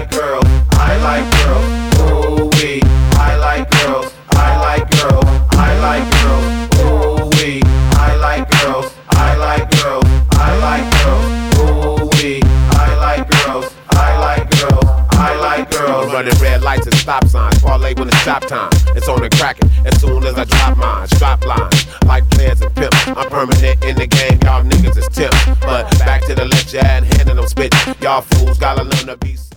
like girls, I like girls. Ooh wee, I like girls, I like girls, I like girls. Ooh wee, I like girls, I like girls, I like girls. Ooh wee, I like girls, I like girls, I like girls. Running red lights and stop signs, parlay when it's stop time. It's on and cracking as soon as I drop mine. Strap lines, like players and pimps. I'm permanent in the game, y'all niggas is tips. But back to the lecture and handing them spit. Y'all fools gotta learn to be.